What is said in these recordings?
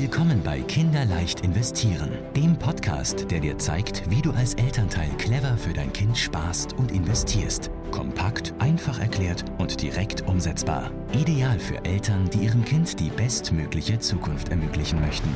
Willkommen bei Kinderleicht investieren, dem Podcast, der dir zeigt, wie du als Elternteil clever für dein Kind sparst und investierst. Kompakt, einfach erklärt und direkt umsetzbar. Ideal für Eltern, die ihrem Kind die bestmögliche Zukunft ermöglichen möchten.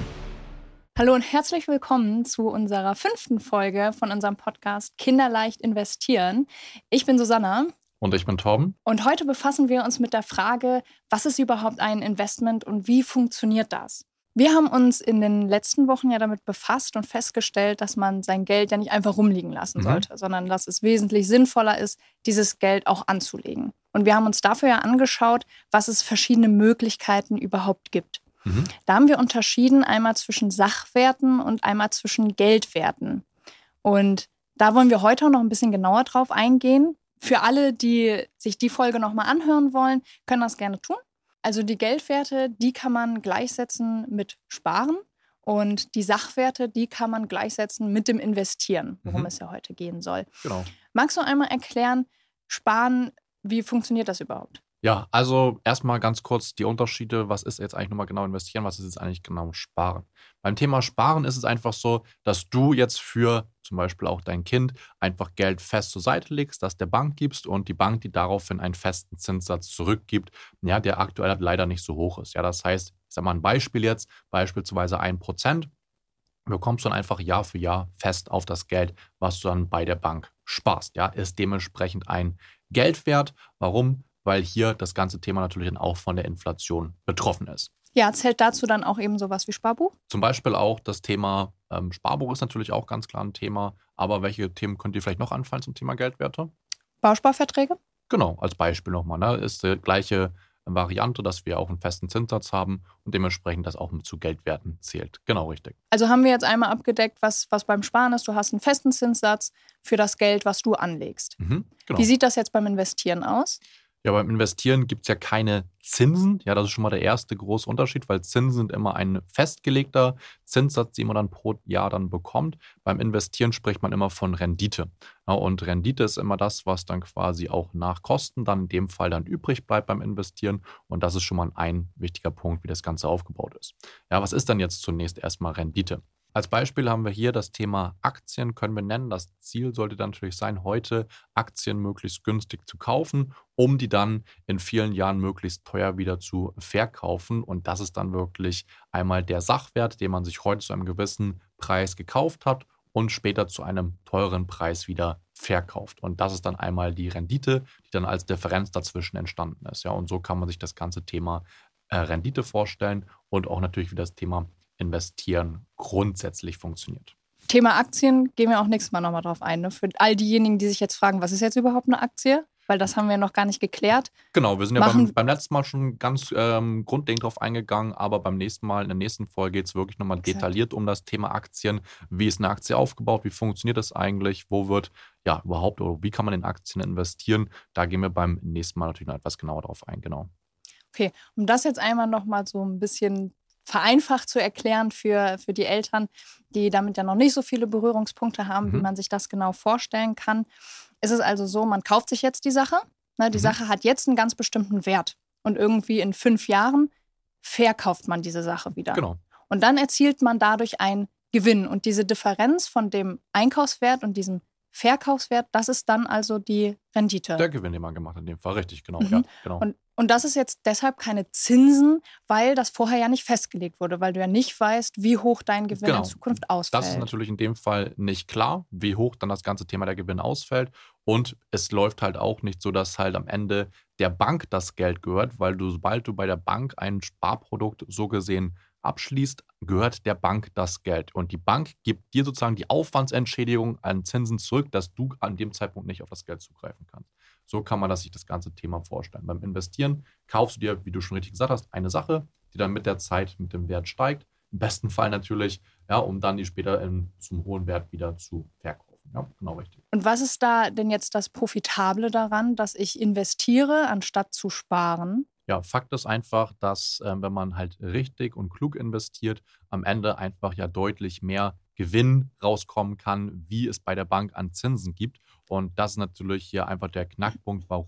Hallo und herzlich willkommen zu unserer 5. Folge von unserem Podcast Kinderleicht investieren. Ich bin Susanna. Und ich bin Torben. Und heute befassen wir uns mit der Frage, was ist überhaupt ein Investment und wie funktioniert das? Wir haben uns in den letzten Wochen ja damit befasst und festgestellt, dass man sein Geld ja nicht einfach rumliegen lassen sollte, sondern dass es wesentlich sinnvoller ist, dieses Geld auch anzulegen. Und wir haben uns dafür ja angeschaut, was es verschiedene Möglichkeiten überhaupt gibt. Da haben wir unterschieden einmal zwischen Sachwerten und einmal zwischen Geldwerten. Und da wollen wir heute auch noch ein bisschen genauer drauf eingehen. Für alle, die sich die Folge nochmal anhören wollen, können das gerne tun. Also die Geldwerte, die kann man gleichsetzen mit Sparen und die Sachwerte, die kann man gleichsetzen mit dem Investieren, worum es ja heute gehen soll. Genau. Magst du einmal erklären, Sparen, wie funktioniert das überhaupt? Ja, also erstmal ganz kurz die Unterschiede. Was ist jetzt eigentlich nochmal genau investieren? Was ist jetzt eigentlich genau sparen? Beim Thema Sparen ist es einfach so, dass du jetzt für zum Beispiel auch dein Kind einfach Geld fest zur Seite legst, das der Bank gibst und die Bank, die daraufhin einen festen Zinssatz zurückgibt, ja, der aktuell leider nicht so hoch ist. Ja, das heißt, ich sage mal ein Beispiel jetzt, beispielsweise 1%, bekommst du dann einfach Jahr für Jahr fest auf das Geld, was du dann bei der Bank sparst. Ja, ist dementsprechend ein Geldwert. Warum? Weil hier das ganze Thema natürlich dann auch von der Inflation betroffen ist. Ja, zählt dazu dann auch eben sowas wie Sparbuch? Zum Beispiel auch das Thema Sparbuch ist natürlich auch ganz klar ein Thema. Aber welche Themen könnt ihr vielleicht noch anfallen zum Thema Geldwerte? Bausparverträge? Genau, als Beispiel nochmal. Ne? Ist die gleiche Variante, dass wir auch einen festen Zinssatz haben und dementsprechend das auch mit zu Geldwerten zählt. Genau, richtig. Also haben wir jetzt einmal abgedeckt, was beim Sparen ist. Du hast einen festen Zinssatz für das Geld, was du anlegst. Genau. Wie sieht das jetzt beim Investieren aus? Ja, beim Investieren gibt es ja keine Zinsen. Ja, das ist schon mal der erste große Unterschied, weil Zinsen sind immer ein festgelegter Zinssatz, den man dann pro Jahr dann bekommt. Beim Investieren spricht man immer von Rendite. Ja, und Rendite ist immer das, was dann quasi auch nach Kosten dann in dem Fall dann übrig bleibt beim Investieren. Und das ist schon mal ein wichtiger Punkt, wie das Ganze aufgebaut ist. Ja, was ist dann jetzt zunächst erstmal Rendite? Als Beispiel haben wir hier das Thema Aktien, können wir nennen. Das Ziel sollte dann natürlich sein, heute Aktien möglichst günstig zu kaufen, um die dann in vielen Jahren möglichst teuer wieder zu verkaufen. Und das ist dann wirklich einmal der Sachwert, den man sich heute zu einem gewissen Preis gekauft hat und später zu einem teuren Preis wieder verkauft. Und das ist dann einmal die Rendite, die dann als Differenz dazwischen entstanden ist. Ja, und so kann man sich das ganze Thema Rendite vorstellen und auch natürlich, wie das Thema Investieren grundsätzlich funktioniert. Thema Aktien gehen wir auch nächstes Mal nochmal drauf ein. Ne? Für all diejenigen, die sich jetzt fragen, was ist jetzt überhaupt eine Aktie? Weil das haben wir noch gar nicht geklärt. Genau, wir sind ja beim letzten Mal schon ganz grundlegend drauf eingegangen, aber beim nächsten Mal, in der nächsten Folge geht es wirklich nochmal detailliert um das Thema Aktien. Wie ist eine Aktie aufgebaut? Wie funktioniert das eigentlich? Wo wird überhaupt oder wie kann man in Aktien investieren? Da gehen wir beim nächsten Mal natürlich noch etwas genauer drauf ein, genau. Okay, um das jetzt einmal nochmal so ein bisschen vereinfacht zu erklären für die Eltern, die damit ja noch nicht so viele Berührungspunkte haben, wie man sich das genau vorstellen kann. Ist es also so, man kauft sich jetzt die Sache. Ne, die Sache hat jetzt einen ganz bestimmten Wert. Und irgendwie in 5 Jahren verkauft man diese Sache wieder. Genau. Und dann erzielt man dadurch einen Gewinn. Und diese Differenz von dem Einkaufswert und diesem Verkaufswert, das ist dann also die Rendite. Der Gewinn, den man gemacht hat, in dem Fall, richtig, genau. Ja, genau. Und das ist jetzt deshalb keine Zinsen, weil das vorher ja nicht festgelegt wurde, weil du ja nicht weißt, wie hoch dein Gewinn in Zukunft ausfällt. Das ist natürlich in dem Fall nicht klar, wie hoch dann das ganze Thema der Gewinn ausfällt. Und es läuft halt auch nicht so, dass halt am Ende der Bank das Geld gehört, weil sobald du bei der Bank ein Sparprodukt so gesehen abschließt, gehört der Bank das Geld. Und die Bank gibt dir sozusagen die Aufwandsentschädigung an Zinsen zurück, dass du an dem Zeitpunkt nicht auf das Geld zugreifen kannst. So kann man sich das ganze Thema vorstellen. Beim Investieren kaufst du dir, wie du schon richtig gesagt hast, eine Sache, die dann mit der Zeit mit dem Wert steigt. Im besten Fall natürlich, ja, um dann die später zum hohen Wert wieder zu verkaufen. Ja, genau richtig. Und was ist da denn jetzt das Profitable daran, dass ich investiere, anstatt zu sparen? Ja, Fakt ist einfach, dass wenn man halt richtig und klug investiert, am Ende einfach ja deutlich mehr Gewinn rauskommen kann, wie es bei der Bank an Zinsen gibt. Und das ist natürlich hier einfach der Knackpunkt, warum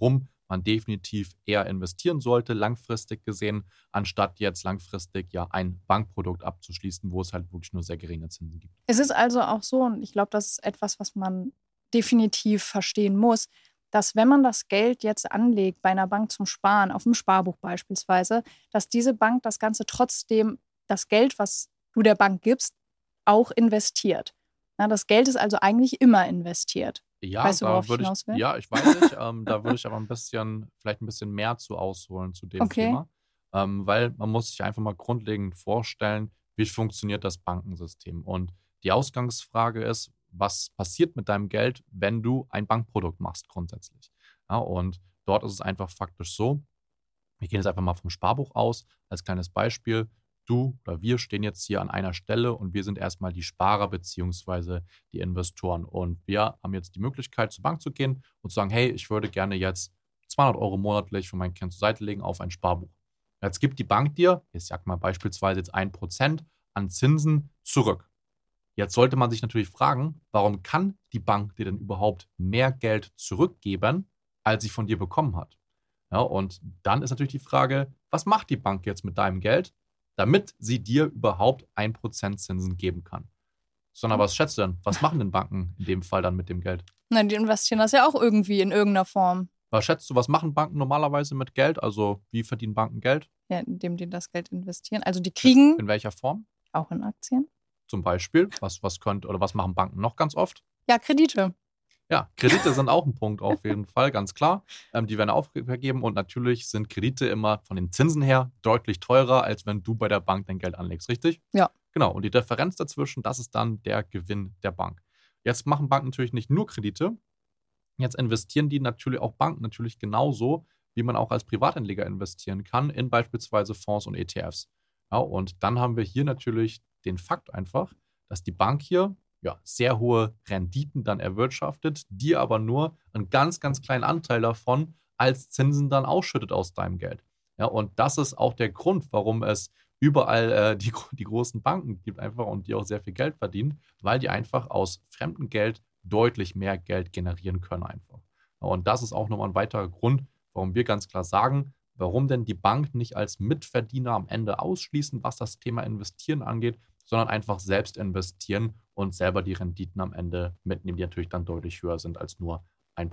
man definitiv eher investieren sollte, langfristig gesehen, anstatt jetzt langfristig ja ein Bankprodukt abzuschließen, wo es halt wirklich nur sehr geringe Zinsen gibt. Es ist also auch so, und ich glaube, das ist etwas, was man definitiv verstehen muss, dass wenn man das Geld jetzt anlegt bei einer Bank zum Sparen, auf dem Sparbuch beispielsweise, dass diese Bank das Ganze trotzdem, das Geld, was du der Bank gibst, auch investiert. Na, das Geld ist also eigentlich immer investiert. Ja, Weißt du, worauf ich hinaus will? Ja, ich weiß nicht. Da würde ich aber vielleicht ein bisschen mehr zu ausholen zu dem Thema. Weil man muss sich einfach mal grundlegend vorstellen, wie funktioniert das Bankensystem. Und die Ausgangsfrage ist, was passiert mit deinem Geld, wenn du ein Bankprodukt machst grundsätzlich. Ja, und dort ist es einfach faktisch so, wir gehen jetzt einfach mal vom Sparbuch aus, als kleines Beispiel. Du oder wir stehen jetzt hier an einer Stelle und wir sind erstmal die Sparer bzw. die Investoren. Und wir haben jetzt die Möglichkeit, zur Bank zu gehen und zu sagen, hey, ich würde gerne jetzt 200 € monatlich für mein Kind zur Seite legen auf ein Sparbuch. Jetzt gibt die Bank dir, ich sag mal beispielsweise jetzt 1% an Zinsen zurück. Jetzt sollte man sich natürlich fragen, warum kann die Bank dir denn überhaupt mehr Geld zurückgeben, als sie von dir bekommen hat? Ja, und dann ist natürlich die Frage, was macht die Bank jetzt mit deinem Geld, damit sie dir überhaupt 1% Zinsen geben kann? Sondern was schätzt du denn? Was machen denn Banken in dem Fall dann mit dem Geld? Na, die investieren das ja auch irgendwie in irgendeiner Form. Was schätzt du, was machen Banken normalerweise mit Geld? Also wie verdienen Banken Geld? Ja, indem die das Geld investieren. Also die kriegen In welcher Form? auch in Aktien. Zum Beispiel, was machen Banken noch ganz oft? Ja, Kredite. Ja, Kredite sind auch ein Punkt auf jeden Fall, ganz klar. Die werden aufgegeben und natürlich sind Kredite immer von den Zinsen her deutlich teurer, als wenn du bei der Bank dein Geld anlegst, richtig? Ja. Genau, und die Differenz dazwischen, das ist dann der Gewinn der Bank. Jetzt machen Banken natürlich nicht nur Kredite, jetzt investieren die natürlich auch Banken natürlich genauso, wie man auch als Privatanleger investieren kann in beispielsweise Fonds und ETFs. Ja, und dann haben wir hier natürlich den Fakt einfach, dass die Bank hier sehr hohe Renditen dann erwirtschaftet, dir aber nur einen ganz, ganz kleinen Anteil davon als Zinsen dann ausschüttet aus deinem Geld. Ja, und das ist auch der Grund, warum es überall die großen Banken gibt einfach und die auch sehr viel Geld verdienen, weil die einfach aus fremdem Geld deutlich mehr Geld generieren können einfach. Ja, und das ist auch nochmal ein weiterer Grund, warum wir ganz klar sagen, warum denn die Bank nicht als Mitverdiener am Ende ausschließen, was das Thema Investieren angeht, sondern einfach selbst investieren und selber die Renditen am Ende mitnehmen, die natürlich dann deutlich höher sind als nur 1%,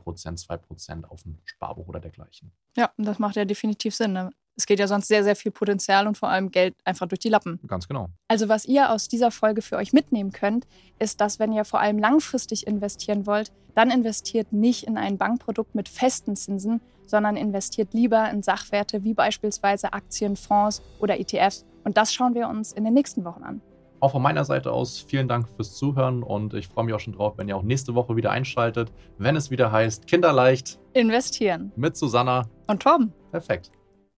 2% auf dem Sparbuch oder dergleichen. Ja, das macht ja definitiv Sinn. Ne? Es geht ja sonst sehr, sehr viel Potenzial und vor allem Geld einfach durch die Lappen. Ganz genau. Also was ihr aus dieser Folge für euch mitnehmen könnt, ist, dass wenn ihr vor allem langfristig investieren wollt, dann investiert nicht in ein Bankprodukt mit festen Zinsen, sondern investiert lieber in Sachwerte wie beispielsweise Aktien, Fonds oder ETFs. Und das schauen wir uns in den nächsten Wochen an. Auch von meiner Seite aus vielen Dank fürs Zuhören und ich freue mich auch schon drauf, wenn ihr auch nächste Woche wieder einschaltet, wenn es wieder heißt Kinderleicht Investieren. mit Susanna Und Torben. Perfekt.